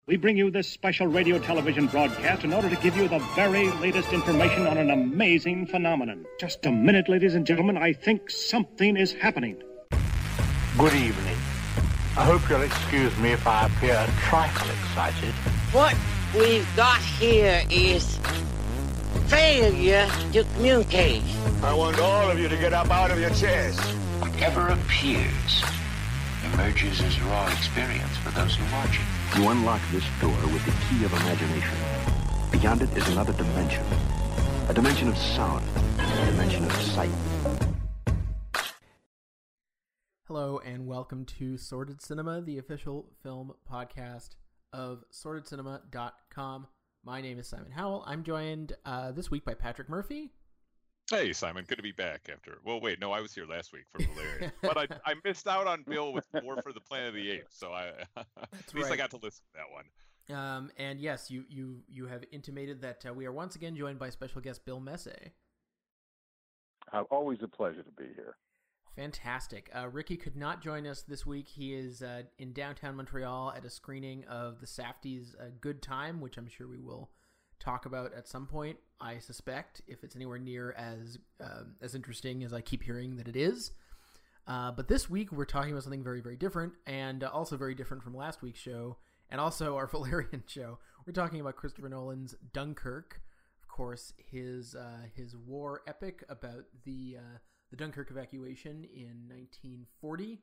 We bring you this special radio television broadcast in order to give you the very latest information on an amazing phenomenon. Just a minute, ladies and gentlemen. I think something is happening. Good evening. I hope you'll excuse me if I appear a trifle excited. What we've got here is failure to communicate. I want all of you to get up out of your chairs. Whatever appears emerges as raw experience for those who watch it. You unlock this door with the key of imagination. Beyond it is another dimension. A dimension of sound. A dimension of sight. Hello and welcome to Sordid Cinema, the official film podcast of SordidCinema.com. My name is Simon Howell. I'm joined this week by Patrick Murphy. Hey, Simon. Good to be back after... Well, wait, no, I was here last week for Valerian. But I missed out on Bill with War for the Planet of the Apes, so at least right. I got to listen to that one. And yes, you have intimated that we are once again joined by special guest Bill Messe. Always a pleasure to be here. Fantastic. Ricky could not join us this week. He is in downtown Montreal at a screening of the Safdies' Good Time, which I'm sure we will talk about at some point, I suspect, if it's anywhere near as interesting as I keep hearing that it is. But this week we're talking about something very, very different, and also very different from last week's show, and also our Valerian show. We're talking about Christopher Nolan's Dunkirk, of course, his war epic about the Dunkirk evacuation in 1940.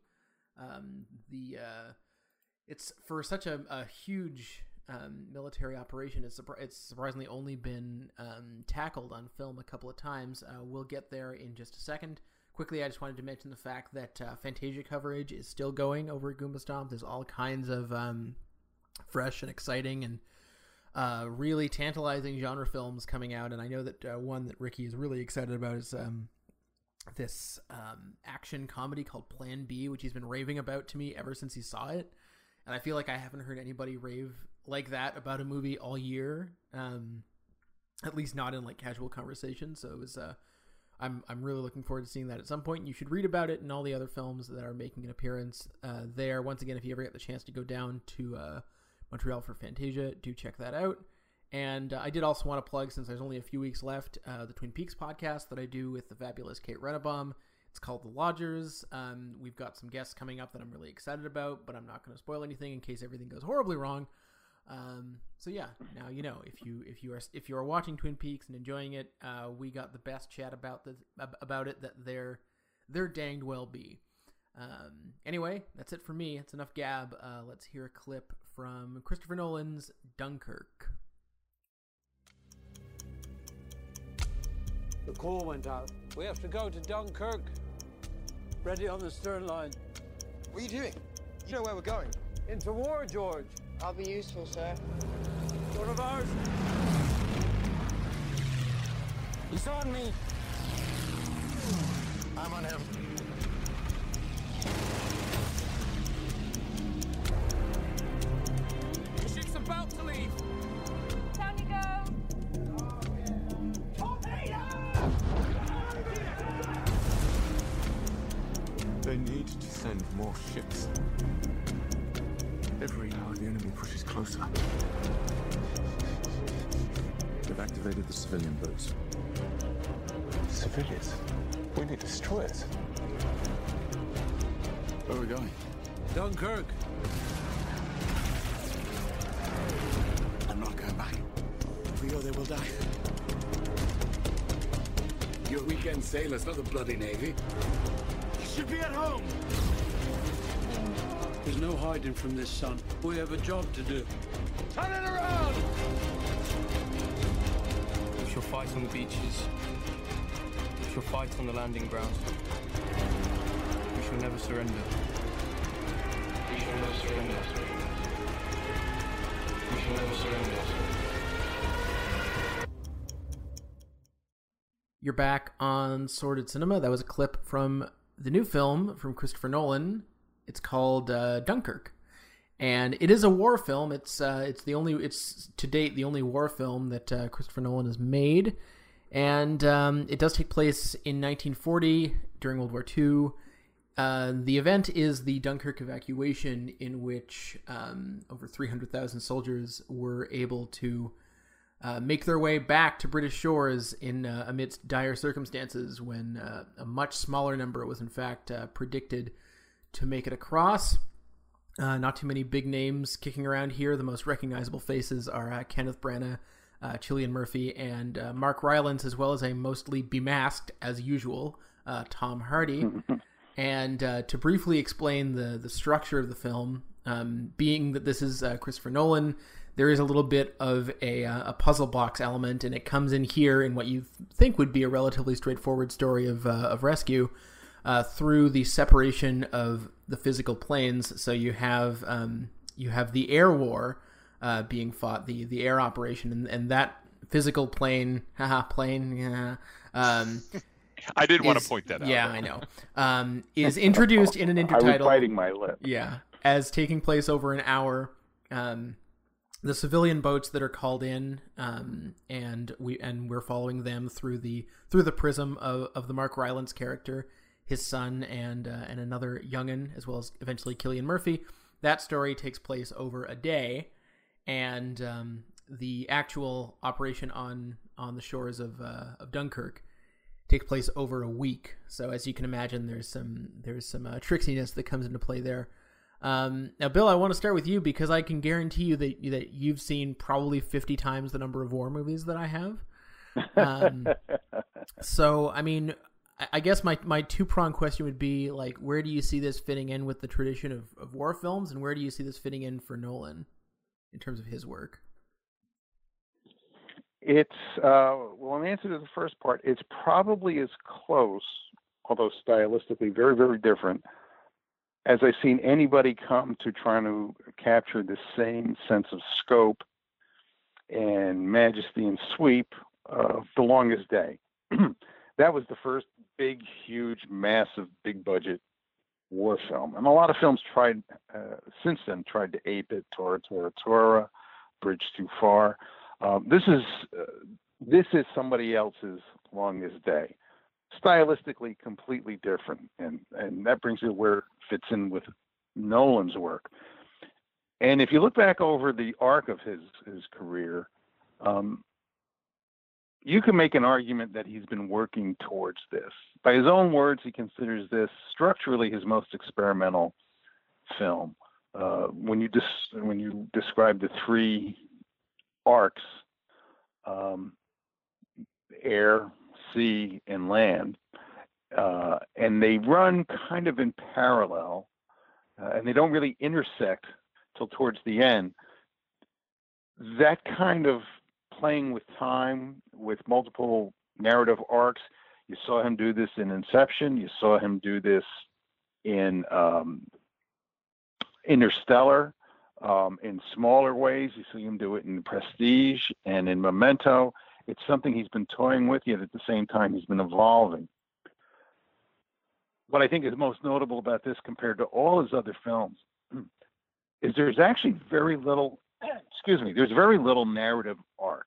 It's for such a huge military operation. It's surprisingly only been tackled on film a couple of times. We'll get there in just a second. Quickly, I just wanted to mention the fact that Fantasia coverage is still going over at Goomba Stomp. There's all kinds of fresh and exciting and really tantalizing genre films coming out, and I know that one that Ricky is really excited about is this action comedy called Plan B, which he's been raving about to me ever since he saw it. And I feel like I haven't heard anybody rave like that about a movie all year, at least not in like casual conversation. So it was, I'm really looking forward to seeing that at some point. You should read about it and all the other films that are making an appearance there. Once again, if you ever get the chance to go down to Montreal for Fantasia, do check that out. And I did also want to plug, since there's only a few weeks left, the Twin Peaks podcast that I do with the fabulous Kate Rennebaum. It's called The Lodgers. We've got some guests coming up that I'm really excited about, but I'm not going to spoil anything in case everything goes horribly wrong. So yeah, now you know, if you are watching Twin Peaks and enjoying it, we got the best chat about it that there danged well be. Anyway, that's it for me. It's enough gab. Let's hear a clip from Christopher Nolan's Dunkirk. The call went out. We have to go to Dunkirk. Ready on the stern line. What are you doing? You know where we're going. Into war, George. I'll be useful, sir. One of ours. He's on me. I'm on him. The ship's about to leave. Down you go. They need to send more ships. Every hour the enemy pushes closer. They've activated the civilian boats. Civilians? We need destroyers. Where are we going? Dunkirk. I'm not going back. If we go there, we'll die. You're weekend sailors, not the bloody Navy. You should be at home. There's no hiding from this, son. We have a job to do. Turn it around! We shall fight on the beaches. We shall fight on the landing grounds. We shall never surrender. We shall never surrender. We shall never surrender. You're back on Sordid Cinema. That was a clip from the new film from Christopher Nolan. It's called Dunkirk, and it is a war film. It's to date the only war film that Christopher Nolan has made, and it does take place in 1940 during World War II. The event is the Dunkirk evacuation, in which over 300,000 soldiers were able to make their way back to British shores amidst dire circumstances, when a much smaller number was in fact predicted to make it across. Not too many big names kicking around here. The most recognizable faces are Kenneth Branagh, Cillian Murphy, and Mark Rylance, as well as a mostly bemasked, as usual, Tom Hardy. And to briefly explain the structure of the film, being that this is Christopher Nolan, there is a little bit of a puzzle box element, and it comes in here in what you think would be a relatively straightforward story of rescue through the separation of the physical planes. So you have the air war being fought, the air operation, and that physical plane, I did want to point that out. Yeah, I know. Is introduced in an intertitle. I was biting my lip. Yeah, as taking place over an hour. The civilian boats that are called in, and we're following them through the prism of the Mark Rylance character, his son, and another young'un, as well as eventually Cillian Murphy. That story takes place over a day, and the actual operation on the shores of Dunkirk takes place over a week. So as you can imagine, there's some tricksiness that comes into play there. Now, Bill, I want to start with you, because I can guarantee you that you've seen probably 50 times the number of war movies that I have. So, I mean, I guess my two-pronged question would be, like, where do you see this fitting in with the tradition of war films, and where do you see this fitting in for Nolan in terms of his work? It's, well, in answer to the first part, it's probably as close, although stylistically very, very different, as I've seen anybody come to trying to capture the same sense of scope and majesty and sweep of The Longest Day. That was the first big, huge, massive, big budget war film. And a lot of films since then tried to ape it. Tora, Tora, Tora, Bridge Too Far. This is somebody else's Longest Day. Stylistically completely different, and that brings it where it fits in with Nolan's work. And if you look back over the arc of his career, you can make an argument that he's been working towards this. By his own words, he considers this structurally his most experimental film. When you describe the three arcs, air, sea, and land, and they run kind of in parallel, and they don't really intersect till towards the end. That kind of playing with time, with multiple narrative arcs, you saw him do this in Inception, you saw him do this in Interstellar, in smaller ways. You see him do it in Prestige and in Memento. It's something he's been toying with, yet at the same time he's been evolving. What I think is most notable about this compared to all his other films is there's actually very little, there's very little narrative arc.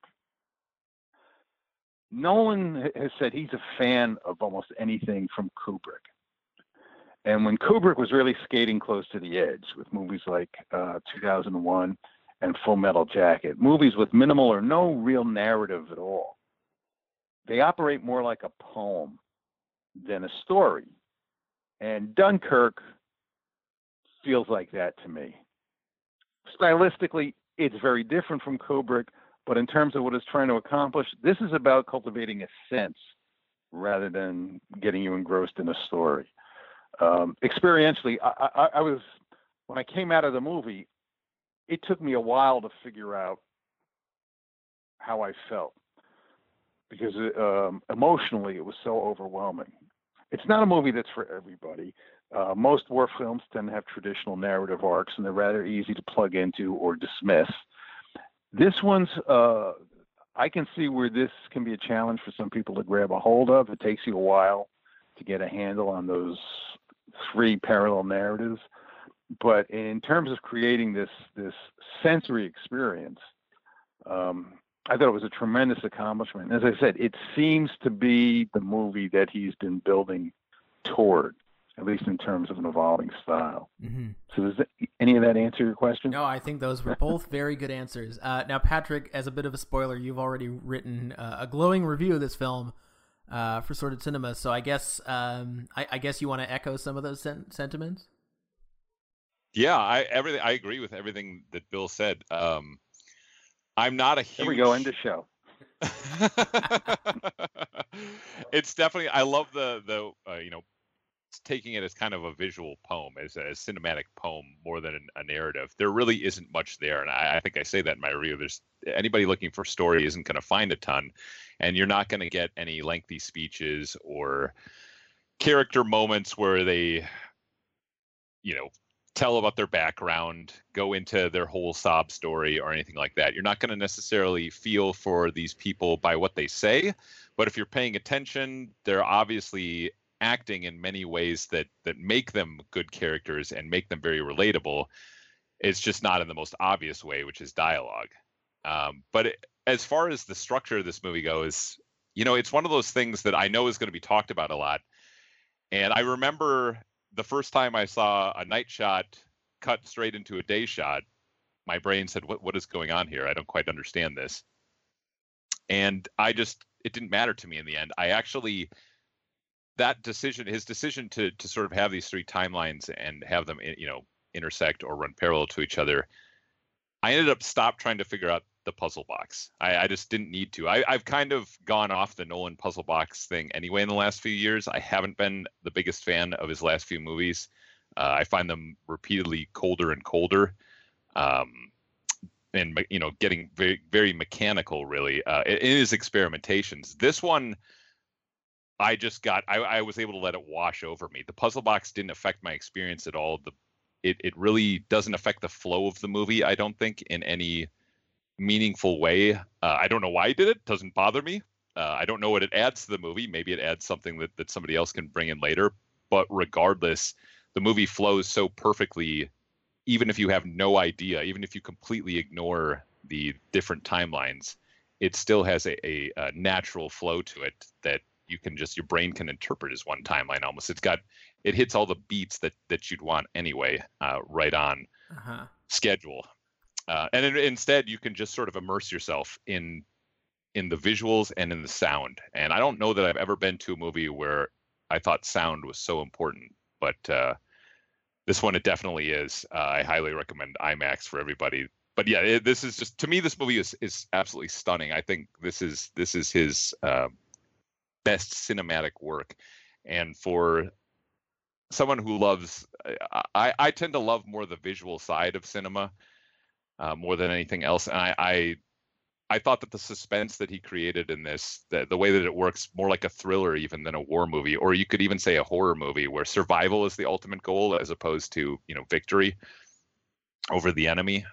Nolan has said he's a fan of almost anything from Kubrick. And when Kubrick was really skating close to the edge with movies like 2001 and Full Metal Jacket, movies with minimal or no real narrative at all, they operate more like a poem than a story. And Dunkirk feels like that to me. Stylistically, it's very different from Kubrick, but in terms of what it's trying to accomplish, this is about cultivating a sense rather than getting you engrossed in a story. Experientially, I was, when I came out of the movie, it took me a while to figure out how I felt, because emotionally it was so overwhelming. It's not a movie that's for everybody. Most war films tend to have traditional narrative arcs, and they're rather easy to plug into or dismiss. This one's, I can see where this can be a challenge for some people to grab a hold of. It takes you a while to get a handle on those three parallel narratives. But in terms of creating this sensory experience, I thought it was a tremendous accomplishment. As I said, it seems to be the movie that he's been building toward. at least in terms of an evolving style. Mm-hmm. So does any of that answer your question? No, I think those were both very good answers. Now, Patrick, as a bit of a spoiler, you've already written a glowing review of this film for Sordid Cinema. So I guess I guess you want to echo some of those sentiments. Yeah, I agree with everything that Bill said. I'm not a huge... Here we go, end the show. It's definitely, I love the taking it as kind of a visual poem, as a cinematic poem more than a narrative. There really isn't much there, and I think I say that in my review. There's anybody looking for story isn't going to find a ton, and you're not going to get any lengthy speeches or character moments where they, tell about their background, go into their whole sob story or anything like that. You're not going to necessarily feel for these people by what they say, but if you're paying attention, they're obviously acting in many ways that make them good characters and make them very relatable. It's just not in the most obvious way, which is dialogue. But as far as the structure of this movie goes, it's one of those things that I know is going to be talked about a lot. And I remember the first time I saw a night shot cut straight into a day shot, my brain said, what is going on here? I don't quite understand this. And it didn't matter to me in the end. I actually, his decision to sort of have these three timelines and have them, intersect or run parallel to each other, I ended up trying to figure out the puzzle box. I just didn't need to. I've kind of gone off the Nolan puzzle box thing anyway in the last few years. I haven't been the biggest fan of his last few movies. I find them repeatedly colder and colder, and getting very, very mechanical, really, in his experimentations. This one, I was able to let it wash over me. The puzzle box didn't affect my experience at all. It really doesn't affect the flow of the movie, I don't think, in any meaningful way. I don't know why he did it. Doesn't bother me. I don't know what it adds to the movie. Maybe it adds something that somebody else can bring in later. But regardless, the movie flows so perfectly, even if you have no idea, even if you completely ignore the different timelines, it still has a natural flow to it that your brain can interpret as one timeline almost. It hits all the beats that you'd want anyway, right on schedule. And instead, you can just sort of immerse yourself in the visuals and in the sound. And I don't know that I've ever been to a movie where I thought sound was so important, but this one, it definitely is. I highly recommend IMAX for everybody. But yeah, this is just, to me, this movie is absolutely stunning. I think this is his best cinematic work. And for someone who loves, I tend to love more the visual side of cinema. More than anything else. And I thought that the suspense that he created in this, the way that it works more like a thriller even than a war movie, or you could even say a horror movie where survival is the ultimate goal as opposed to, victory over the enemy.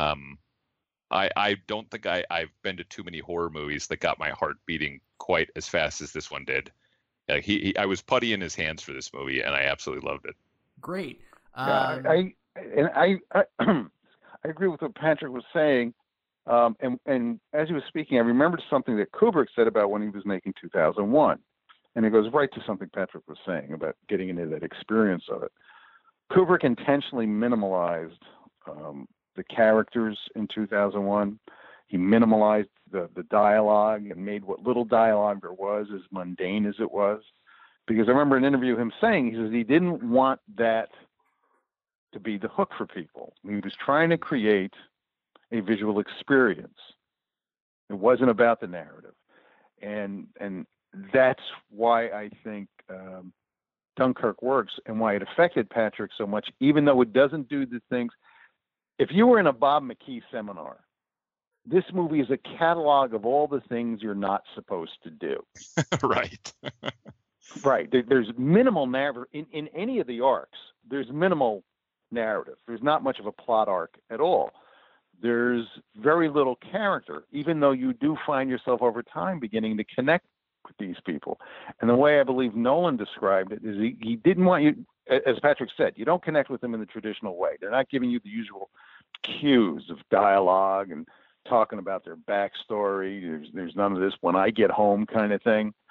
I don't think I've been to too many horror movies that got my heart beating quite as fast as this one did. I was putty in his hands for this movie, and I absolutely loved it. Great. I agree with what Patrick was saying, and as he was speaking, I remembered something that Kubrick said about when he was making 2001, and it goes right to something Patrick was saying about getting into that experience of it. Kubrick intentionally minimalized the characters in 2001. He minimalized the dialogue and made what little dialogue there was as mundane as it was, because I remember an interview him saying, he says he didn't want that to be the hook for people. He was trying to create a visual experience. It wasn't about the narrative, and that's why I think Dunkirk works and why it affected Patrick so much, even though it doesn't do the things. If you were in a Bob McKee seminar, this movie is a catalog of all the things you're not supposed to do. Right. Right. There's minimal narrative in any of the arcs. There's minimal narrative. There's not much of a plot arc at all. There's very little character, even though you do find yourself over time beginning to connect with these people. And the way I believe Nolan described it is he didn't want you, as Patrick said, you don't connect with them in the traditional way. They're not giving you the usual cues of dialogue and talking about their backstory. There's none of this when I get home kind of thing.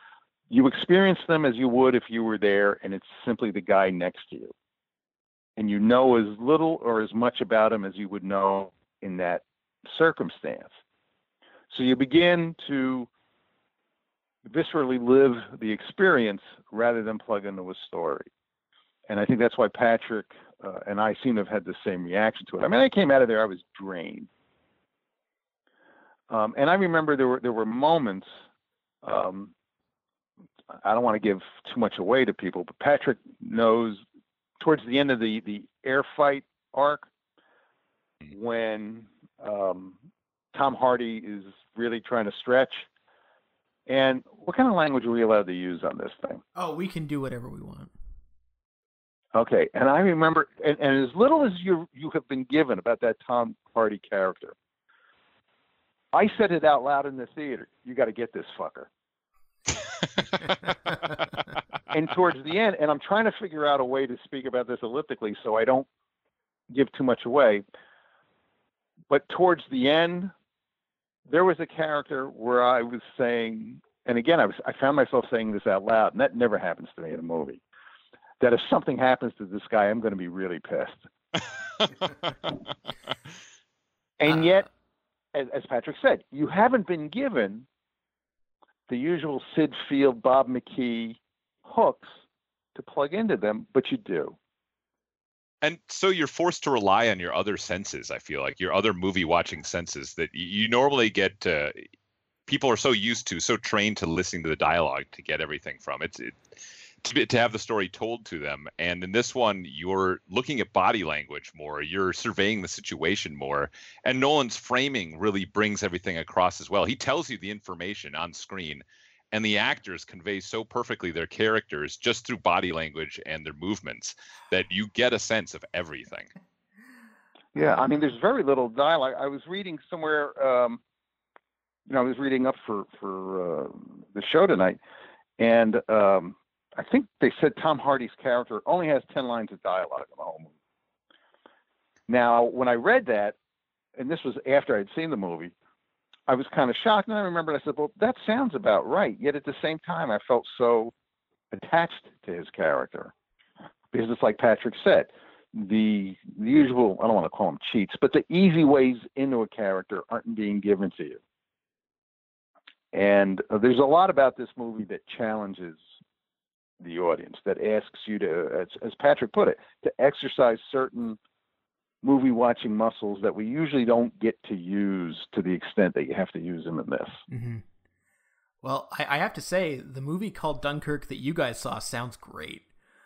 you experience them as you would if you were there, and it's simply the guy next to you. And you know as little or as much about him as you would know in that circumstance. So you begin to viscerally live the experience rather than plug into a story. And I think that's why Patrick and I seem to have had the same reaction to it. I mean, I came out of there, I was drained. And I remember there were moments, I don't want to give too much away to people, but Patrick knows towards the end of the air fight arc, when Tom Hardy is really trying to stretch. And what kind of language are we allowed to use on this thing? Oh, we can do whatever we want. Okay, and I remember, and as little as you have been given about that Tom Hardy character, I said it out loud in the theater. You got to get this fucker. And towards the end, and I'm trying to figure out a way to speak about this elliptically so I don't give too much away, but towards the end, there was a character where I was saying, and again, I found myself saying this out loud, and that never happens to me in a movie, that if something happens to this guy, I'm going to be really pissed. And yet, as Patrick said, you haven't been given the usual Sid Field, Bob McKee hooks to plug into them, but you do. And so you're forced to rely on your other senses, I feel like, your other movie watching senses that you normally get people are so used to, so trained to listening to the dialogue to get everything from it. To have the story told to them. And in this one, you're looking at body language more, you're surveying the situation more, and Nolan's framing really brings everything across as well. He tells you the information on screen, and the actors convey so perfectly their characters just through body language and their movements that you get a sense of everything. Yeah, I mean, there's very little dialogue. I was reading somewhere, I was reading up for the show tonight, and I think they said Tom Hardy's character only has 10 lines of dialogue in the whole movie. Now, when I read that, and this was after I'd seen the movie, I was kind of shocked. And I remembered, I said, well, that sounds about right. Yet at the same time, I felt so attached to his character. Because it's like Patrick said, the usual, I don't want to call them cheats, but the easy ways into a character aren't being given to you. And there's a lot about this movie that challenges the audience, that asks you to, as Patrick put it, to exercise certain movie watching muscles that we usually don't get to use to the extent that you have to use them in this. Mm-hmm. Well, I have to say, the movie called Dunkirk that you guys saw sounds great.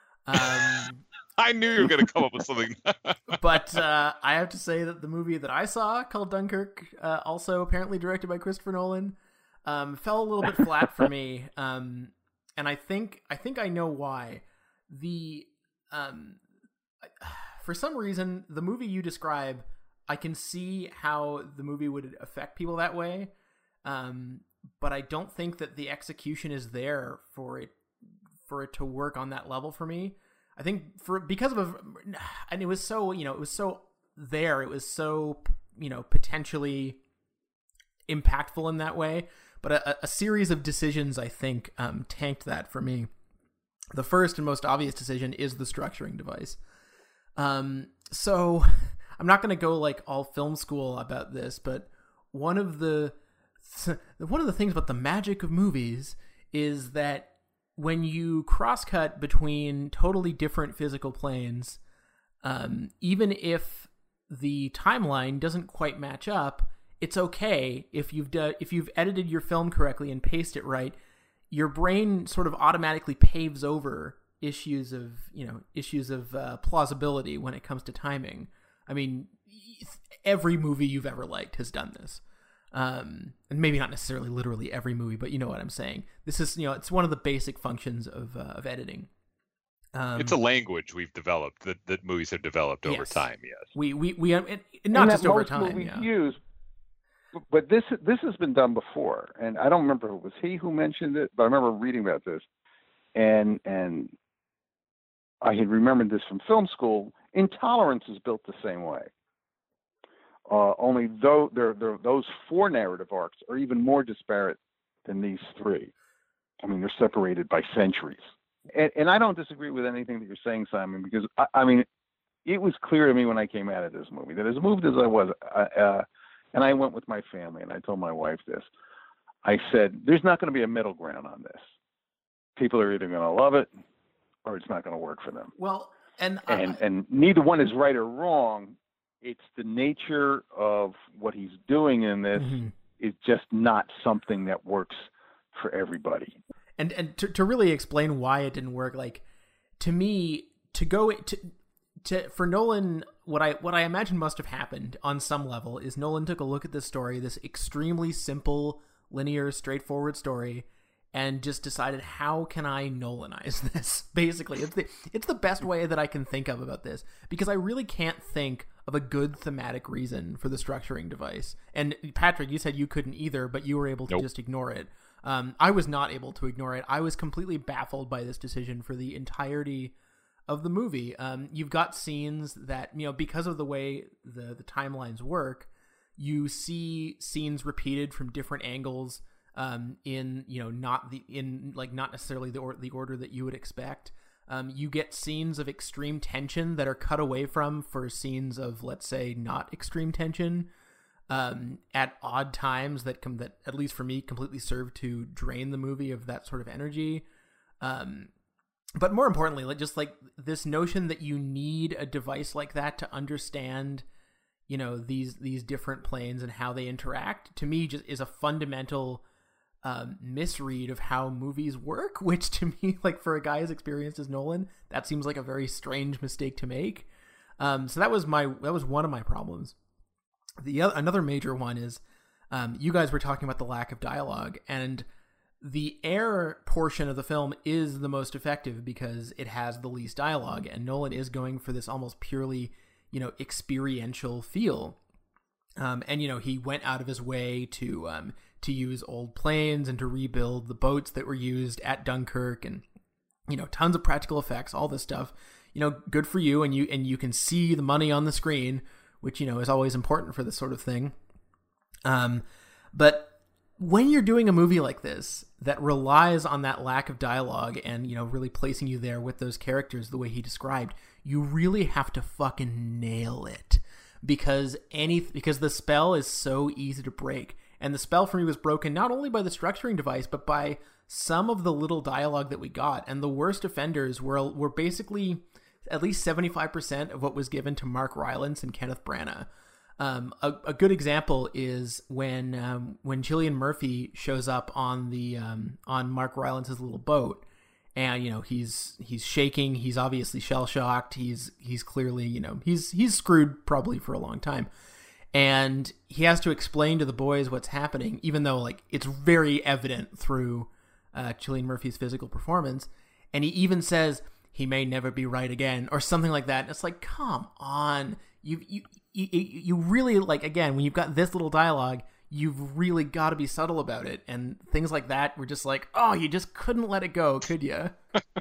I knew you were going to come up with something. But I have to say that the movie that I saw called Dunkirk, also apparently directed by Christopher Nolan, fell a little bit flat for me. And I think I know why. For some reason, the movie you describe, I can see how the movie would affect people that way. But I don't think that the execution is there for it to work on that level for me. I think and it was so, it was so there. It was so, potentially impactful in that way. But a series of decisions, I think, tanked that for me. The first and most obvious decision is the structuring device. So I'm not going to go like all film school about this, but one of the things about the magic of movies is that when you cross-cut between totally different physical planes, even if the timeline doesn't quite match up, it's okay if you've edited your film correctly and paced it right. Your brain sort of automatically paves over issues of plausibility when it comes to timing. I mean, every movie you've ever liked has done this, and maybe not necessarily literally every movie, but you know what I'm saying. This is it's one of the basic functions of editing. It's a language we've developed that movies have developed over time. Yes, we not just over time. Movies use. But this has been done before, and I don't remember if it was he who mentioned it, but I remember reading about this, and I had remembered this from film school. Intolerance is built the same way. Only though those four narrative arcs are even more disparate than these three. I mean, they're separated by centuries. And I don't disagree with anything that you're saying, Simon, because I mean, it was clear to me when I came out of this movie that as moved as I was, and I went with my family, and I told my wife this. I said, there's not going to be a middle ground on this. People are either going to love it or it's not going to work for them. Well, and neither one is right or wrong. It's the nature of what he's doing in this is just not something that works for everybody. And to really explain why it didn't work, like, to me, for Nolan, what I imagine must have happened on some level is Nolan took a look at this story, this extremely simple, linear, straightforward story, and just decided, how can I Nolanize this? Basically, it's the best way that I can think of about this, because I really can't think of a good thematic reason for the structuring device. And Patrick, you said you couldn't either, but you were able to just ignore it. I was not able to ignore it. I was completely baffled by this decision for the entirety of the movie. You've got scenes that, because of the way the timelines work, you see scenes repeated from different angles, in not necessarily the order that you would expect. You get scenes of extreme tension that are cut away from for scenes of, let's say, not extreme tension, at odd times that at least for me completely serve to drain the movie of that sort of energy. But more importantly, just like this notion that you need a device like that to understand, these different planes and how they interact, to me just is a fundamental misread of how movies work, which to me, like, for a guy as experienced as Nolan, that seems like a very strange mistake to make. So that was one of my problems. Another major one is, you guys were talking about the lack of dialogue, and the air portion of the film is the most effective because it has the least dialogue, and Nolan is going for this almost purely, experiential feel. And he went out of his way to use old planes and to rebuild the boats that were used at Dunkirk, and tons of practical effects, all this stuff. Good for you, and you can see the money on the screen, which is always important for this sort of thing. But when you're doing a movie like this that relies on that lack of dialogue and really placing you there with those characters the way he described, you really have to fucking nail it, because the spell is so easy to break. And the spell for me was broken not only by the structuring device, but by some of the little dialogue that we got. And the worst offenders were basically at least 75% of what was given to Mark Rylance and Kenneth Branagh. A good example is when Cillian Murphy shows up on Mark Rylance's little boat, and he's shaking. He's obviously shell shocked. He's clearly he's screwed probably for a long time, and he has to explain to the boys what's happening, even though it's very evident through Cillian Murphy's physical performance. And he even says he may never be right again or something like that. And it's like, come on, you really, again, when you've got this little dialogue, you've really got to be subtle about it. And things like that were just like, oh, you just couldn't let it go, could you?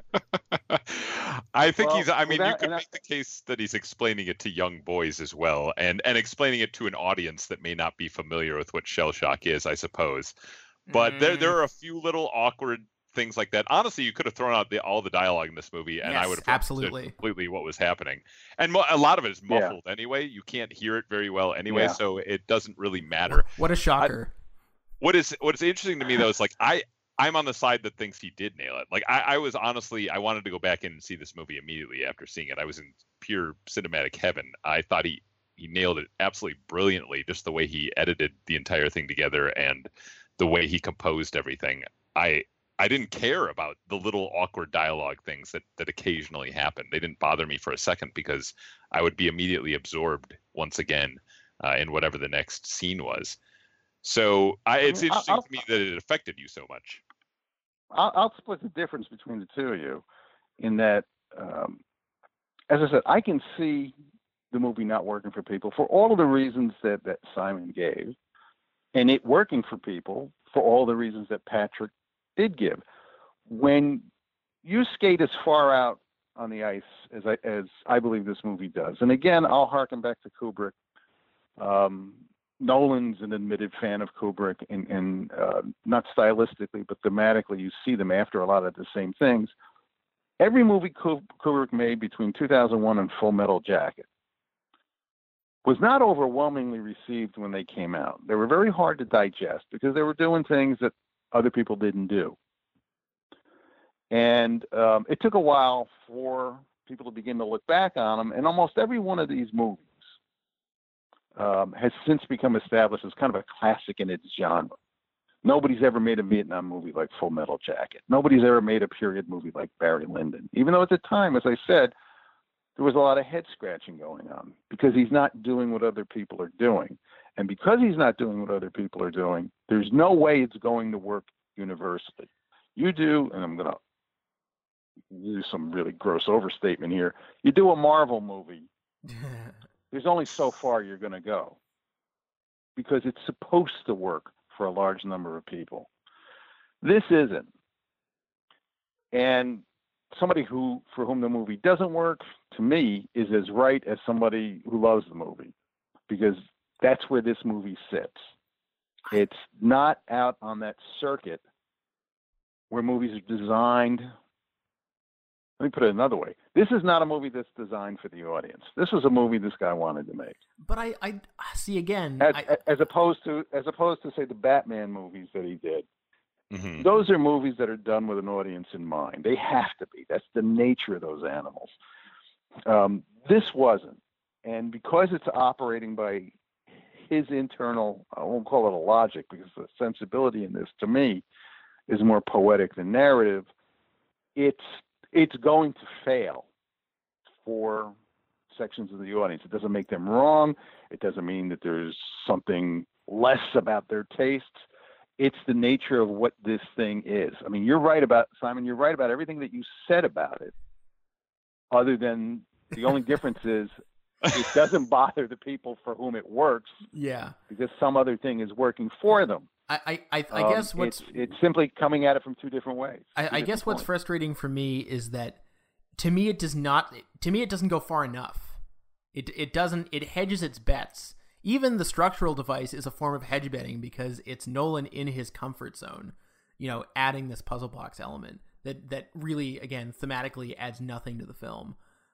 I think you could make the case that he's explaining it to young boys as well, and explaining it to an audience that may not be familiar with what shell shock is, I suppose. But there are a few little awkward things like that. Honestly, you could have thrown out all the dialogue in this movie, and I would have understood completely what was happening. And a lot of it is muffled anyway. You can't hear it very well anyway, so it doesn't really matter. What a shocker! What's interesting to me though is I'm on the side that thinks he did nail it. I was honestly, I wanted to go back in and see this movie immediately after seeing it. I was in pure cinematic heaven. I thought he nailed it absolutely brilliantly, just the way he edited the entire thing together and the way he composed everything. I didn't care about the little awkward dialogue things that occasionally happened. They didn't bother me for a second because I would be immediately absorbed once again in whatever the next scene was. So it's interesting to me that it affected you so much. I'll split the difference between the two of you in that, as I said, I can see the movie not working for people for all of the reasons that Simon gave, and it working for people for all the reasons that Patrick did give. When you skate as far out on the ice as I believe this movie does, and again, I'll harken back to Kubrick. Nolan's an admitted fan of Kubrick, and not stylistically, but thematically, you see them after a lot of the same things. Every movie Kubrick made between 2001 and Full Metal Jacket was not overwhelmingly received when they came out. They were very hard to digest because they were doing things that other people didn't do. And it took a while for people to begin to look back on them, and almost every one of these movies has since become established as kind of a classic in its genre. Nobody's ever made a Vietnam movie like Full Metal Jacket. Nobody's ever made a period movie like Barry Lyndon, even though at the time, as I said, there was a lot of head scratching going on because he's not doing what other people are doing. And because he's not doing what other people are doing, there's no way it's going to work universally. You do, and I'm going to use some really gross overstatement here, you do a Marvel movie, there's only so far you're going to go because it's supposed to work for a large number of people. This isn't. And somebody for whom the movie doesn't work, to me, is as right as somebody who loves the movie, because that's where this movie sits. It's not out on that circuit where movies are designed. Let me put it another way. This is not a movie that's designed for the audience. This was a movie this guy wanted to make. But I see again. As opposed to say the Batman movies that he did. Mm-hmm. Those are movies that are done with an audience in mind. They have to be. That's the nature of those animals. This wasn't. And because it's operating by his internal, I won't call it a logic, because the sensibility in this, to me, is more poetic than narrative, it's going to fail for sections of the audience. It doesn't make them wrong. It doesn't mean that there's something less about their tastes. It's the nature of what this thing is. I mean, you're right about, Simon, you're right about everything that you said about it, other than the only difference is it doesn't bother the people for whom it works. Yeah. Because some other thing is working for them. I guess it's simply coming at it from two different ways. I guess what's frustrating for me is that to me it doesn't go far enough. It hedges its bets. Even the structural device is a form of hedge betting because it's Nolan in his comfort zone, adding this puzzle box element that really, again, thematically adds nothing to the film.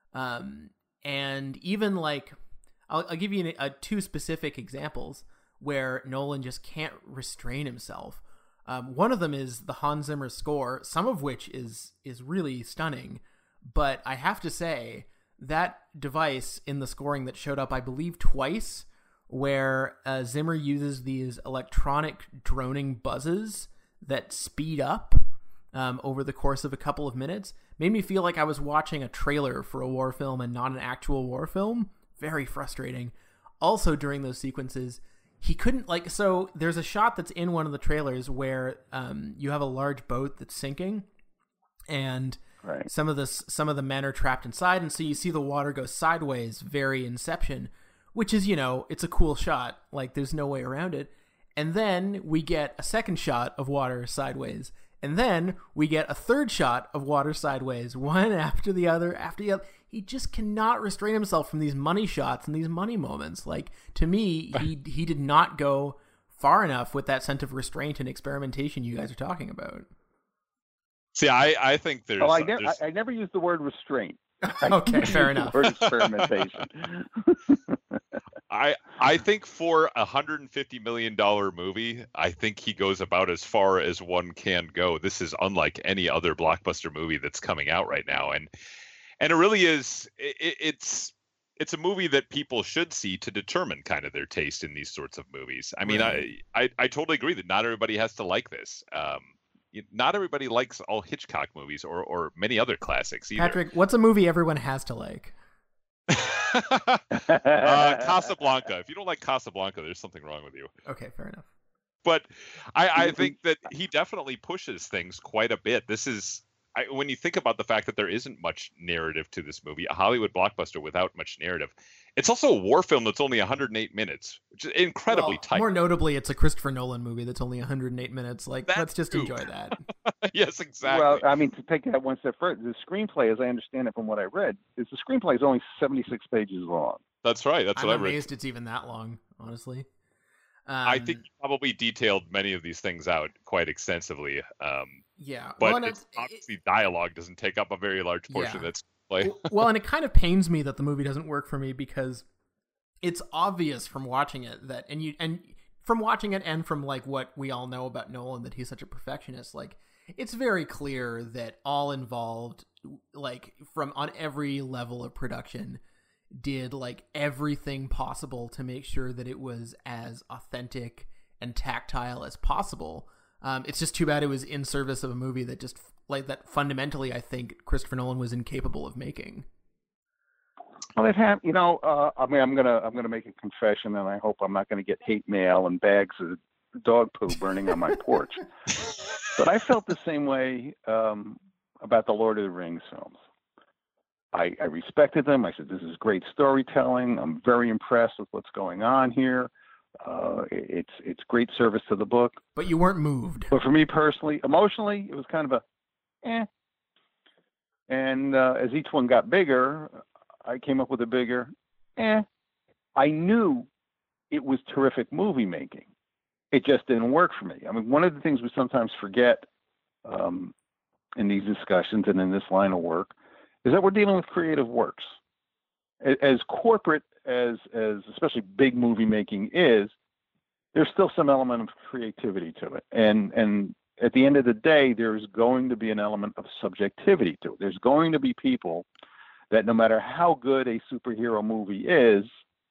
And even like, I'll give you two specific examples where Nolan just can't restrain himself. One of them is the Hans Zimmer score, some of which is really stunning. But I have to say, that device in the scoring that showed up, I believe, twice, where Zimmer uses these electronic droning buzzes that speed up over the course of a couple of minutes, made me feel like I was watching a trailer for a war film and not an actual war film. Very frustrating. Also, during those sequences, he couldn't, so there's a shot that's in one of the trailers where you have a large boat that's sinking, and right. some of the men are trapped inside, and so you see the water go sideways, very Inception, which is, it's a cool shot. Like, there's no way around it. And then we get a second shot of water sideways. And then we get a third shot of water sideways, one after the other, He just cannot restrain himself from these money shots and these money moments. Like, to me, he did not go far enough with that sense of restraint and experimentation you guys are talking about. See, I think there's... Oh, I never used the word restraint. Okay, fair enough. The word experimentation. I think for a $150 million movie, I think he goes about as far as one can go. This is unlike any other blockbuster movie that's coming out right now, and it really is. It's a movie that people should see to determine kind of their taste in these sorts of movies. I mean, right. I totally agree that not everybody has to like this. Not everybody likes all Hitchcock movies or many other classics either. Patrick, what's a movie everyone has to like? Casablanca. If you don't like Casablanca, there's something wrong with you. Okay, fair enough. But I think that he definitely pushes things quite a bit. This is, when you think about the fact that there isn't much narrative to this movie, a Hollywood blockbuster without much narrative. It's also a war film that's only 108 minutes, which is incredibly tight. More notably, it's a Christopher Nolan movie that's only 108 minutes. Like, let's just enjoy that. Yes, exactly. Well, I mean, to take that one step further, the screenplay, as I understand it from what I read, the screenplay is only 76 pages long. That's right. That's what I read. I'm amazed it's even that long, honestly. I think you probably detailed many of these things out quite extensively. Yeah, but it's obviously dialogue doesn't take up a very large portion of that play. Well, and it kind of pains me that the movie doesn't work for me because it's obvious from watching it that, and from watching it and from like what we all know about Nolan, that he's such a perfectionist. Like, it's very clear that all involved, like on every level of production, did like everything possible to make sure that it was as authentic and tactile as possible. It's just too bad it was in service of a movie that just like that fundamentally I think Christopher Nolan was incapable of making. Well, they've had, I mean, I'm gonna make a confession, and I hope I'm not gonna get hate mail and bags of dog poo burning on my porch. But I felt the same way about the Lord of the Rings films. I respected them. I said, this is great storytelling. I'm very impressed with what's going on here. It's great service to the book. But you weren't moved. But for me personally, emotionally, it was kind of a eh. And as each one got bigger, I came up with a bigger eh. I knew it was terrific movie making. It just didn't work for me. I mean, one of the things we sometimes forget in these discussions and in this line of work is that we're dealing with creative works. As corporate as especially big movie making is, there's still some element of creativity to it. And at the end of the day, there's going to be an element of subjectivity to it. There's going to be people that no matter how good a superhero movie is,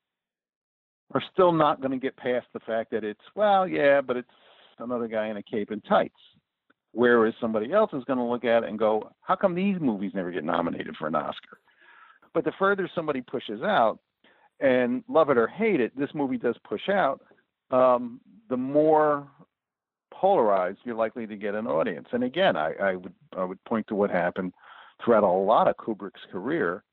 are still not going to get past the fact that it's, well, yeah, but it's another guy in a cape and tights. Whereas somebody else is going to look at it and go, how come these movies never get nominated for an Oscar? But the further somebody pushes out, and love it or hate it, this movie does push out, the more polarized you're likely to get an audience. And again, I would point to what happened throughout a lot of Kubrick's career,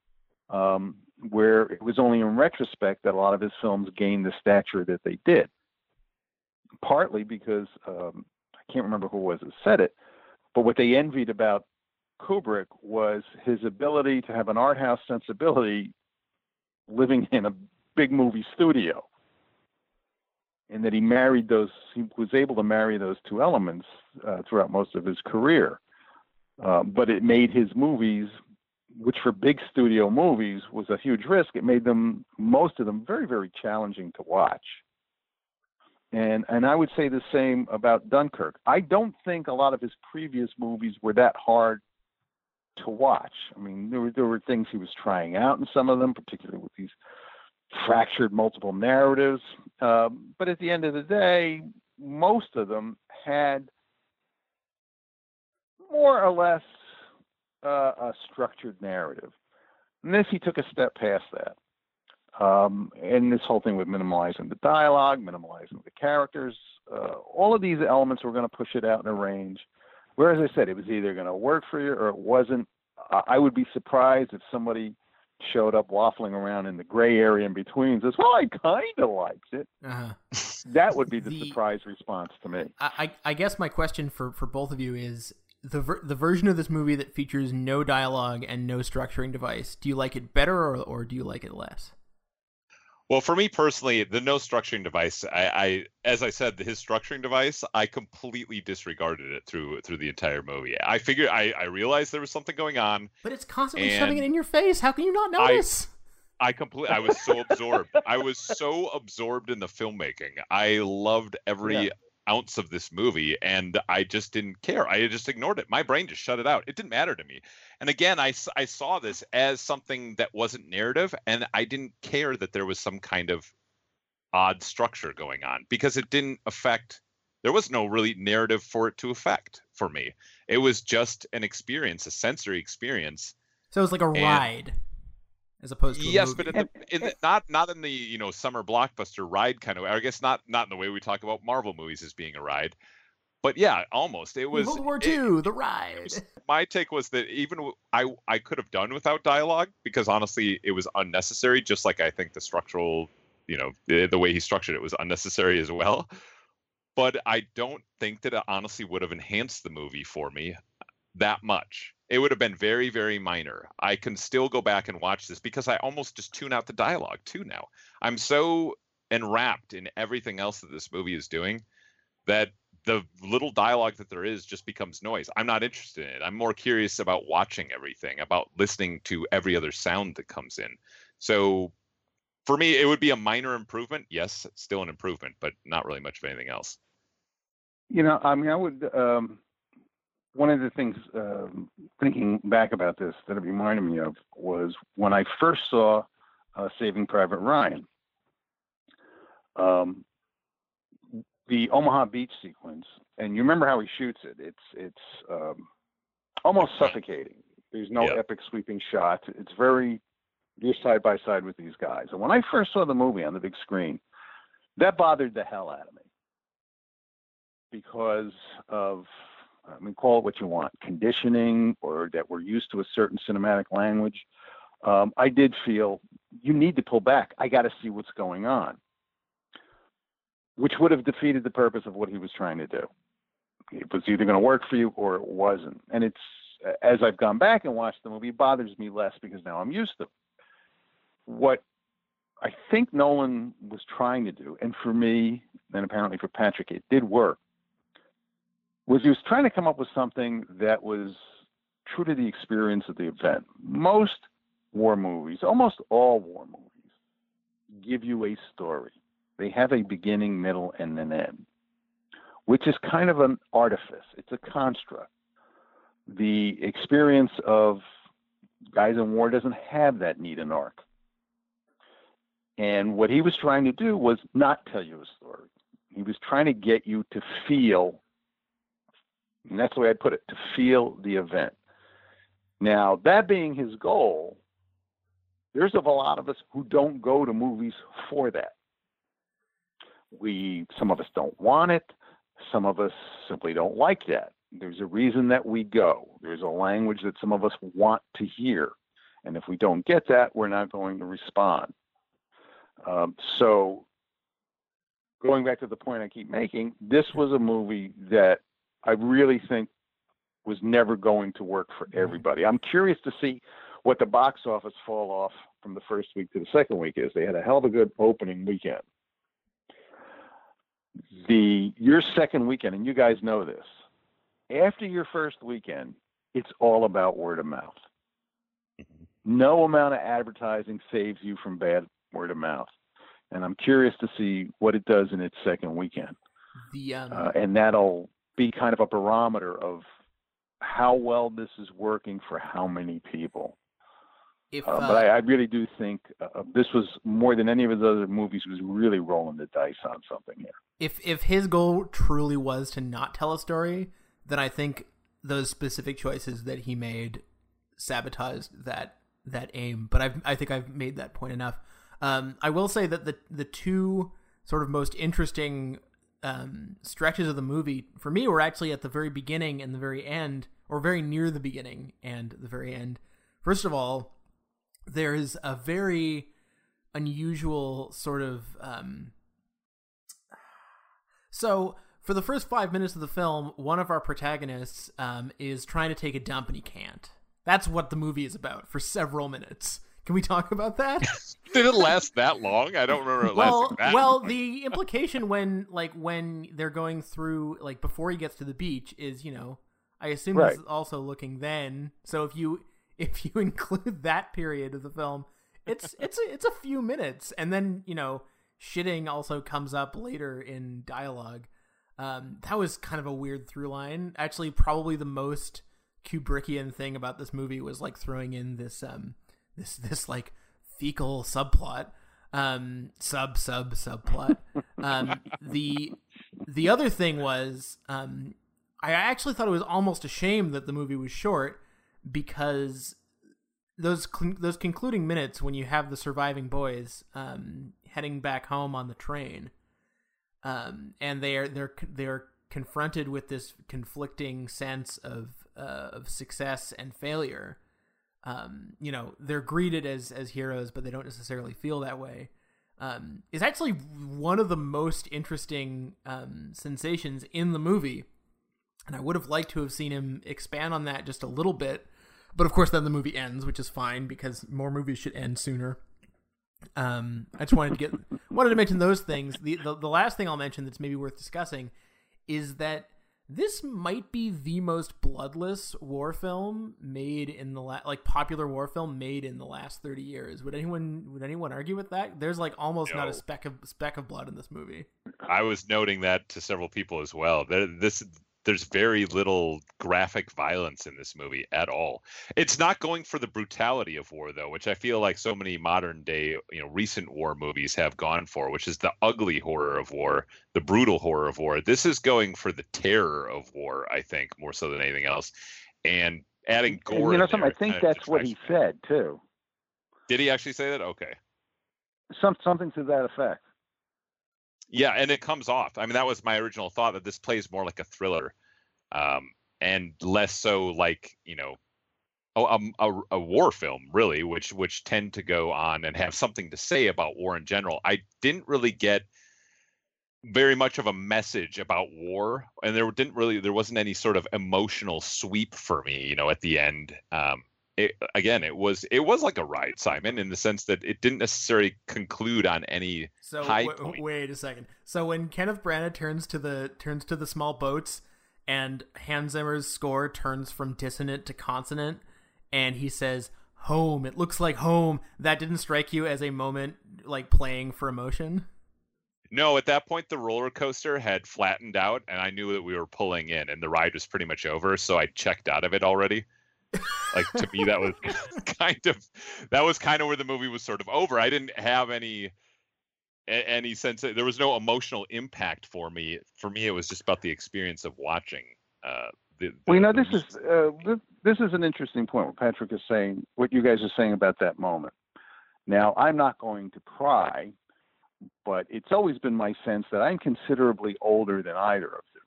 where it was only in retrospect that a lot of his films gained the stature that they did. Partly because I can't remember who it was that said it, but what they envied about Kubrick was his ability to have an art house sensibility living in a big movie studio. And that he was able to marry those two elements throughout most of his career. But it made his movies, which for big studio movies was a huge risk, it made most of them very, very challenging to watch. And I would say the same about Dunkirk. I don't think a lot of his previous movies were that hard to watch. I mean, there were things he was trying out in some of them, particularly with these fractured multiple narratives. But at the end of the day, most of them had more or less a structured narrative. And this, he took a step past that. And this whole thing with minimalizing the dialogue, minimalizing the characters, all of these elements were going to push it out in a range. Where, as I said, it was either going to work for you or it wasn't. I would be surprised if somebody showed up waffling around in the gray area in between and says, well, I kind of liked it. That would be the surprise response to me. I guess my question for both of you is, the version of this movie that features no dialogue and no structuring device, do you like it better or do you like it less? Well, for me personally, the no structuring device, I as I said, his structuring device, I completely disregarded it through the entire movie. I figured, I realized there was something going on. But it's constantly shoving it in your face. How can you not notice? I was so absorbed. I was so absorbed in the filmmaking. I loved every ounce of this movie, and I just didn't care. I just ignored it. My brain just shut it out. It didn't matter to me. And again, I saw this as something that wasn't narrative, and I didn't care that there was some kind of odd structure going on because it didn't affect. There was no really narrative for it to affect for me. It was just an experience, a sensory experience. So it was like a ride. As opposed to a movie. But not in the summer blockbuster ride kind of way. I guess not in the way we talk about Marvel movies as being a ride, but yeah, almost. It was World War II, the ride. My take was that even I could have done without dialogue because honestly, it was unnecessary. Just like I think the structural, the way he structured it was unnecessary as well. But I don't think that it honestly would have enhanced the movie for me that much. It would have been very, very minor. I can still go back and watch this because I almost just tune out the dialogue too now. I'm so enwrapped in everything else that this movie is doing that the little dialogue that there is just becomes noise. I'm not interested in it. I'm more curious about watching everything, about listening to every other sound that comes in. So for me, it would be a minor improvement. Yes, still an improvement, but not really much of anything else. You know, I mean, I would, one of the things, thinking back about this that it reminded me of was when I first saw Saving Private Ryan. The Omaha Beach sequence, and you remember how he shoots it. It's almost suffocating. There's no epic sweeping shots. It's very, you're side by side with these guys. And when I first saw the movie on the big screen, that bothered the hell out of me because of, I mean, call it what you want, conditioning, or that we're used to a certain cinematic language. I did feel you need to pull back. I got to see what's going on, which would have defeated the purpose of what he was trying to do. It was either going to work for you or it wasn't. And it's, as I've gone back and watched the movie, it bothers me less because now I'm used to it. What I think Nolan was trying to do, and for me, and apparently for Patrick, it did work, was he was trying to come up with something that was true to the experience of the event. Most war movies, almost all war movies, give you a story. They have a beginning, middle, and an end, which is kind of an artifice. It's a construct. The experience of guys in war doesn't have that need an arc. And what he was trying to do was not tell you a story. He was trying to get you to feel, and that's the way I'd put it, to feel the event. Now, that being his goal, there's a lot of us who don't go to movies for that. Some of us don't want it. Some of us simply don't like that. There's a reason that we go. There's a language that some of us want to hear. And if we don't get that, we're not going to respond. So going back to the point I keep making, this was a movie that I really think was never going to work for everybody. I'm curious to see what the box office fall off from the first week to the second week is. They had a hell of a good opening weekend. Your second weekend, and you guys know this, after your first weekend, it's all about word of mouth. No amount of advertising saves you from bad word of mouth. And I'm curious to see what it does in its second weekend. And that'll be kind of a barometer of how well this is working for how many people. But I really do think this was, more than any of his other movies, was really rolling the dice on something here. If his goal truly was to not tell a story, then I think those specific choices that he made sabotaged that aim. But I think I've made that point enough. I will say that the two sort of most interesting stretches of the movie for me were actually at the very beginning and the very end, or very near the beginning and the very end. First of all, there's a very unusual sort of so for the first 5 minutes of the film, one of our protagonists is trying to take a dump and he can't. That's what the movie is about for several minutes. Can we talk about that? Did it last that long? I don't remember it lasting that long. The implication when they're going through, like, before he gets to the beach is, you know, I assume he's also looking then. So if you include that period of the film, it's a few minutes, and then, you know, shitting also comes up later in dialogue. That was kind of a weird through line. Actually, probably the most Kubrickian thing about this movie was like throwing in this like fecal subplot, subplot. The other thing was, I actually thought it was almost a shame that the movie was short, because those concluding minutes when you have the surviving boys heading back home on the train, and they're confronted with this conflicting sense of success and failure. You know, they're greeted as heroes, but they don't necessarily feel that way. Is actually one of the most interesting sensations in the movie, and I would have liked to have seen him expand on that just a little bit. But of course, then the movie ends, which is fine, because more movies should end sooner. I just wanted to mention those things. The last thing I'll mention that's maybe worth discussing is that this might be the most bloodless war film made in the popular war film made in the last 30 years. Would anyone argue with that? There's like almost not a speck of blood in this movie. I was noting that to several people as well. There's very little graphic violence in this movie at all. It's not going for the brutality of war, though, which I feel like so many modern day, recent war movies have gone for, which is the ugly horror of war, the brutal horror of war. This is going for the terror of war, I think, more so than anything else. And adding gore. I think that's what he said, too. Did he actually say that? Okay. Something to that effect. Yeah, and it comes off. I mean, that was my original thought, that this plays more like a thriller, and less so like a war film, really, which tend to go on and have something to say about war in general. I didn't really get very much of a message about war, and there wasn't any sort of emotional sweep for me, at the end. It was like a ride, Simon, in the sense that it didn't necessarily conclude on any high point. Wait a second. So when Kenneth Branagh turns to the small boats, and Hans Zimmer's score turns from dissonant to consonant, and he says, "Home, it looks like home," that didn't strike you as a moment like playing for emotion? No, at that point the roller coaster had flattened out, and I knew that we were pulling in, and the ride was pretty much over, so I checked out of it already. Like, to me, that was kind of where the movie was sort of over. I didn't have any sense there was no emotional impact for me. For me, it was just about the experience of watching. This is an interesting point. What Patrick is saying, what you guys are saying about that moment. Now, I'm not going to pry, but it's always been my sense that I'm considerably older than either of you.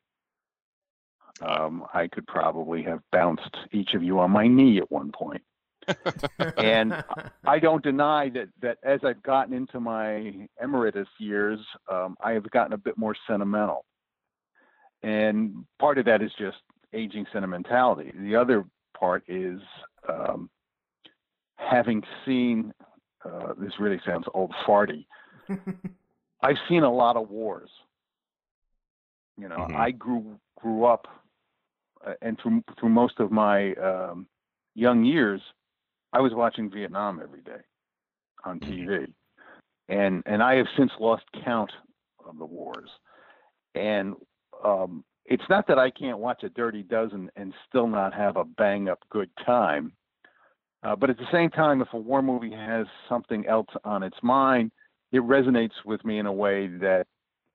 I could probably have bounced each of you on my knee at one point. And I don't deny that as I've gotten into my emeritus years, I have gotten a bit more sentimental. And part of that is just aging sentimentality. The other part is having seen, this really sounds old farty, I've seen a lot of wars. I grew up, and through most of my young years, I was watching Vietnam every day on TV, and I have since lost count of the wars. And it's not that I can't watch a Dirty Dozen and still not have a bang up good time, but at the same time, if a war movie has something else on its mind, it resonates with me in a way that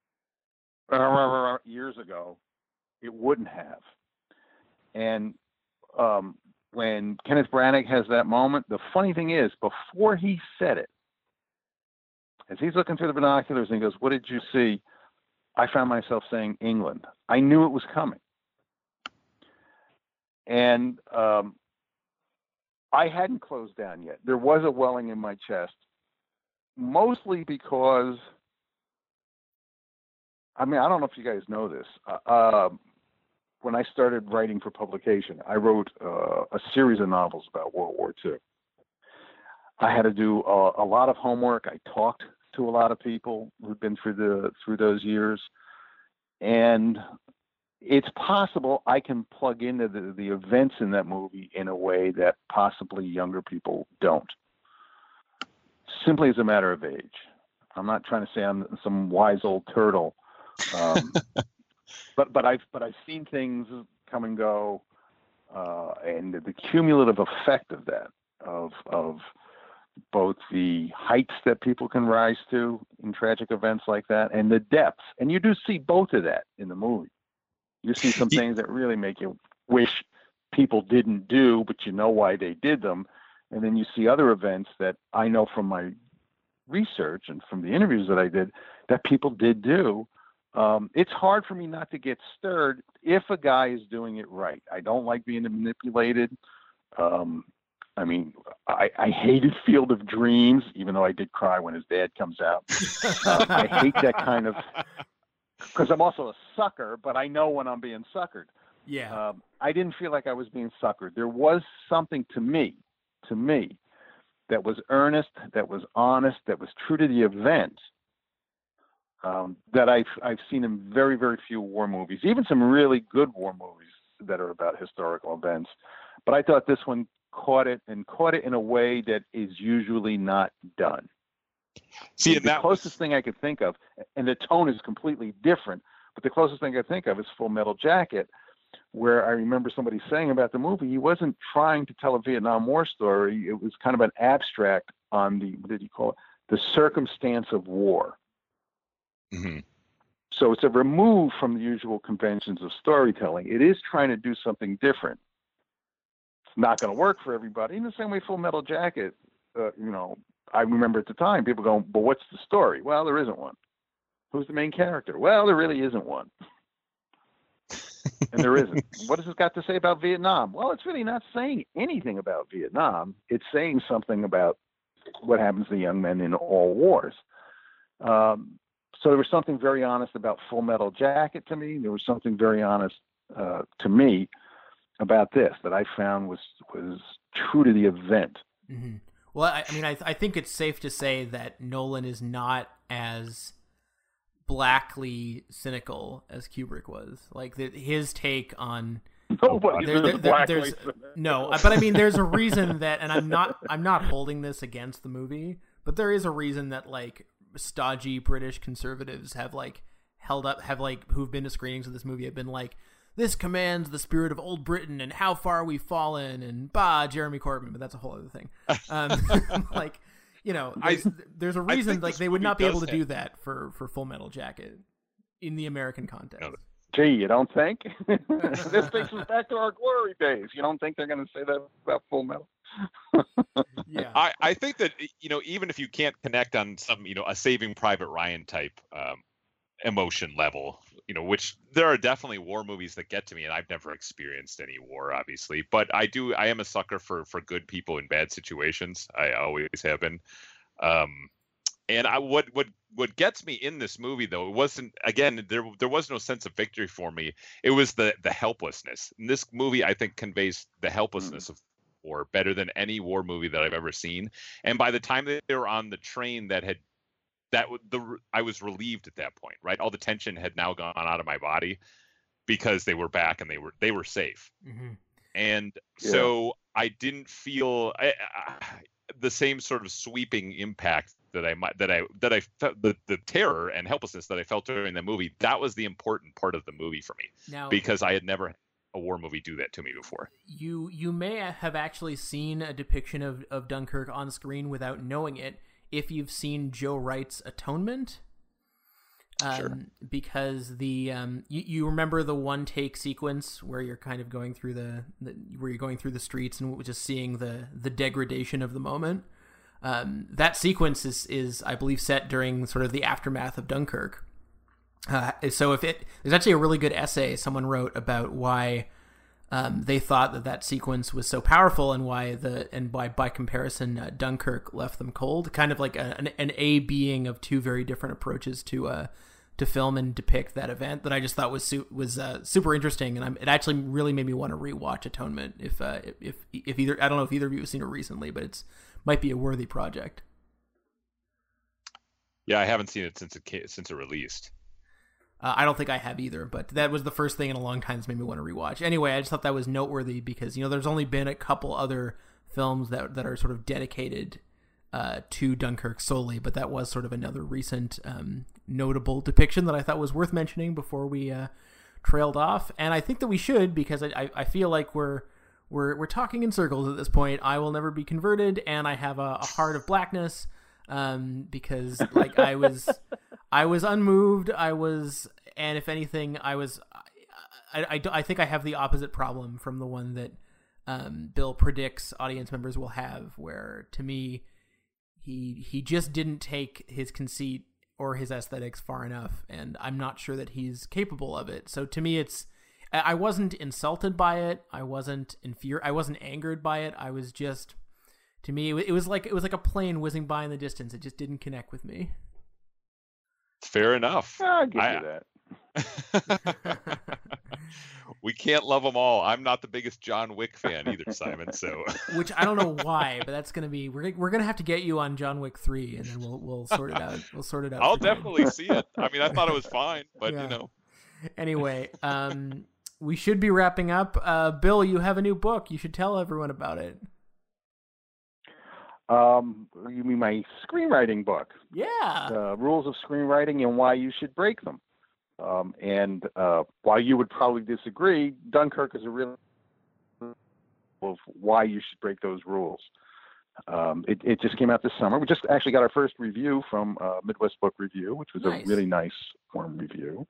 years ago it wouldn't have. And when Kenneth Branagh has that moment, the funny thing is, before he said it, as he's looking through the binoculars and he goes, "What did you see?" I found myself saying England. I knew it was coming. And I hadn't closed down yet. There was a welling in my chest, mostly because, I don't know if you guys know this. When I started writing for publication, I wrote a series of novels about World War II. I had to do a lot of homework. I talked to a lot of people who'd been through those years, and it's possible I can plug into the events in that movie in a way that possibly younger people don't. Simply as a matter of age. I'm not trying to say I'm some wise old turtle. But I've seen things come and go, and the cumulative effect of that, of both the heights that people can rise to in tragic events like that, and the depths. And you do see both of that in the movie. You see some things that really make you wish people didn't do, but you know why they did them. And then you see other events that I know from my research and from the interviews that I did that people did do. It's hard for me not to get stirred if a guy is doing it right. I don't like being manipulated. I hated Field of Dreams, even though I did cry when his dad comes out. I hate that kind of, because I'm also a sucker, but I know when I'm being suckered. Yeah. I didn't feel like I was being suckered. There was something to me, that was earnest, that was honest, that was true to the event, that I've seen in very, very few war movies, even some really good war movies that are about historical events. But I thought this one caught it in a way that is usually not done. See, the closest thing I could think of, and the tone is completely different, but the closest thing I could think of is Full Metal Jacket, where I remember somebody saying about the movie, he wasn't trying to tell a Vietnam War story. It was kind of an abstract on the, what did he call it? The circumstance of war. Mm-hmm. So it's a remove from the usual conventions of storytelling. It is trying to do something different. It's not going to work for everybody. In the same way, Full Metal Jacket, I remember at the time people going, but what's the story? Well, there isn't one. Who's the main character? Well, there really isn't one. And there isn't. What does this got to say about Vietnam? Well, it's really not saying anything about Vietnam. It's saying something about what happens to young men in all wars. So there was something very honest about Full Metal Jacket to me. There was something very honest to me about this that I found was true to the event. Mm-hmm. Well, I think it's safe to say that Nolan is not as blackly cynical as Kubrick was. Like his take on there's no, but I mean, there's a reason that, and I'm not holding this against the movie, but there is a reason that like stodgy British conservatives have who've been to screenings of this movie have been like, this commands the spirit of old Britain and how far we've fallen and Jeremy Corbyn, but that's a whole other thing. Like, there's a reason like they would not be able to do that for Full Metal Jacket in the American context. Gee, you don't think? This takes us back to our glory days. You don't think they're going to say that about Full Metal? Yeah, I think that even if you can't connect on some a Saving Private Ryan type emotion level, which there are definitely war movies that get to me, and I've never experienced any war, obviously, but I am a sucker for good people in bad situations. I always have been. And what gets me in this movie, though, it wasn't, again, there was no sense of victory for me. It was the helplessness. And this movie, I think, conveys the helplessness of war better than any war movie that I've ever seen. And by the time that they were on the train I was relieved at that point, right? All the tension had now gone out of my body because they were back and they were safe. Mm-hmm. And so I didn't feel the same sort of sweeping impact that I felt, the terror and helplessness that I felt during the movie. That was the important part of the movie for me, because I had never had a war movie do that to me before. You may have actually seen a depiction of Dunkirk on screen without knowing it if you've seen Joe Wright's Atonement. Sure. Because the you remember the one take sequence where you're kind of going through where you're going through the streets and just seeing the degradation of the moment. That sequence is I believe set during sort of the aftermath of Dunkirk. So there's actually a really good essay someone wrote about why they thought that sequence was so powerful and why by comparison Dunkirk left them cold. Kind of like an A-Bing of two very different approaches to film and depict that event that I just thought was super interesting, and it actually really made me want to rewatch Atonement. If either, I don't know if either of you have seen it recently, but it's might be a worthy project. Yeah, I haven't seen it since it released. I don't think I have either, but that was the first thing in a long time that's made me want to rewatch. Anyway, I just thought that was noteworthy because there's only been a couple other films that are sort of dedicated to Dunkirk solely, but that was sort of another recent notable depiction that I thought was worth mentioning before we trailed off. And I think that we should, because I feel like we're talking in circles at this point. I will never be converted, and I have a heart of blackness because like I was unmoved. And if anything, I think I have the opposite problem from the one that Bill predicts audience members will have, where to me, he just didn't take his conceit or his aesthetics far enough, and I'm not sure that he's capable of it. So to me, I wasn't insulted by it. I wasn't I wasn't angered by it. I was just, to me, it was like a plane whizzing by in the distance. It just didn't connect with me. Fair enough. I'll give you that. We can't love them all. I'm not the biggest John Wick fan either, Simon. So, which I don't know why, but that's gonna be we're gonna have to get you on John Wick 3, and then we'll sort it out. We'll sort it out. I'll definitely see it. I mean, I thought it was fine, but Anyway, we should be wrapping up. Bill, you have a new book. You should tell everyone about it. You mean my screenwriting book? Yeah. Rules of Screenwriting and Why You Should Break Them. And while you would probably disagree, Dunkirk is a real of why you should break those rules. It just came out this summer. We just actually got our first review from Midwest Book Review, which was a really nice warm review.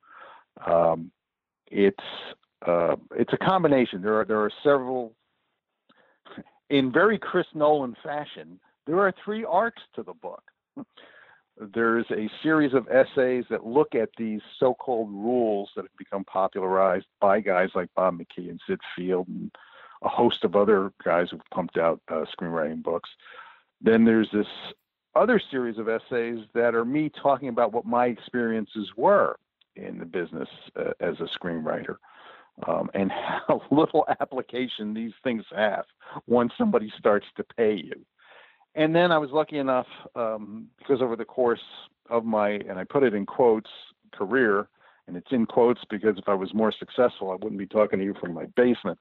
It's a combination. There are several, in very Chris Nolan fashion, there are 3 arcs to the book. There's a series of essays that look at these so-called rules that have become popularized by guys like Bob McKee and Sid Field and a host of other guys who've pumped out screenwriting books. Then there's this other series of essays that are me talking about what my experiences were in the business as a screenwriter, and how little application these things have once somebody starts to pay you. And then I was lucky enough, because over the course of my, and I put it in quotes, career, and it's in quotes because if I was more successful, I wouldn't be talking to you from my basement.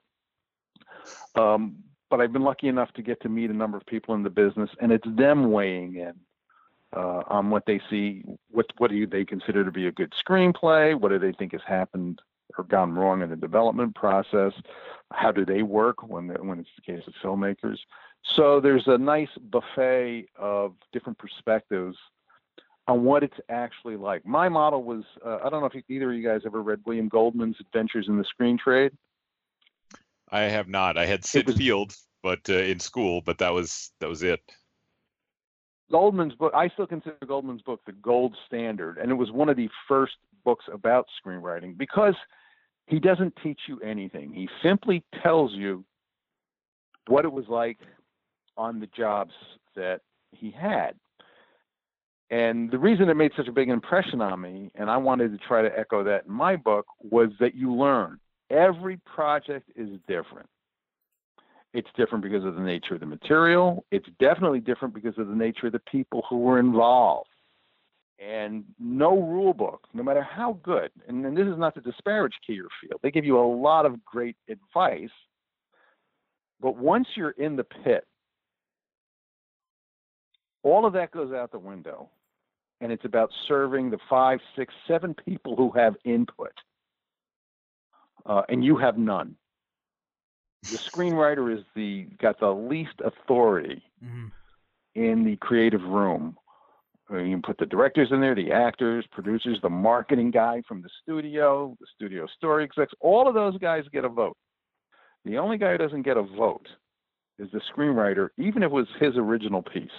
But I've been lucky enough to get to meet a number of people in the business, and it's them weighing in on what they see, what do they consider to be a good screenplay, what do they think has happened or gone wrong in the development process, how do they work when it's the case of filmmakers. So there's a nice buffet of different perspectives on what it's actually like. My model was, I don't know if either of you guys ever read William Goldman's Adventures in the Screen Trade. I have not. I had Sid Field, but in school, but that was it. Goldman's book, I still consider Goldman's book the gold standard, and it was one of the first books about screenwriting because he doesn't teach you anything. He simply tells you what it was like on the jobs that he had. And the reason it made such a big impression on me, and I wanted to try to echo that in my book, was that you learn. Every project is different. It's different because of the nature of the material. It's definitely different because of the nature of the people who were involved. And no rule book, no matter how good, and this is not to disparage Key or Field, they give you a lot of great advice, but once you're in the pit, all of that goes out the window, and it's about serving the 5, 6, 7 people who have input, and you have none. The screenwriter is got the least authority in the creative room. You can put the directors in there, the actors, producers, the marketing guy from the studio story execs. All of those guys get a vote. The only guy who doesn't get a vote is the screenwriter, even if it was his original piece.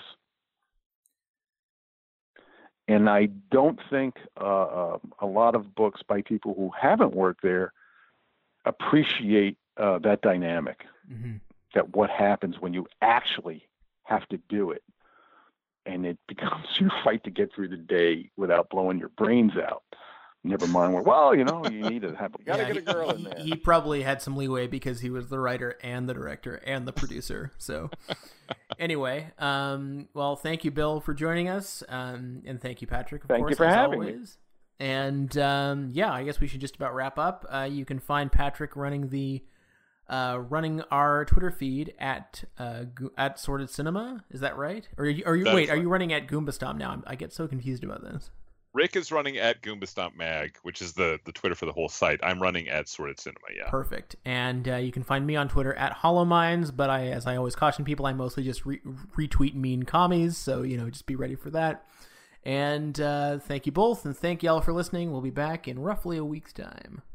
And I don't think a lot of books by people who haven't worked there appreciate that dynamic, that what happens when you actually have to do it. And it becomes your fight to get through the day without blowing your brains out. Never mind you need to have, get a girl in there. He probably had some leeway because he was the writer and the director and the producer. So anyway, well, thank you, Bill, for joining us. And thank you, Patrick, of course, thank you for having me. And I guess we should just about wrap up. You can find Patrick running our Twitter feed at Sorted Cinema. Is that right? Or are you running at Goomba Stomp now? I get so confused about this. Rick is running at Goomba Stomp Mag, which is the Twitter for the whole site. I'm running at Sorted Cinema, yeah. Perfect. And you can find me on Twitter at Hollow Minds, but as I always caution people, I mostly just retweet mean commies, so, just be ready for that. And thank you both, and thank y'all for listening. We'll be back in roughly a week's time.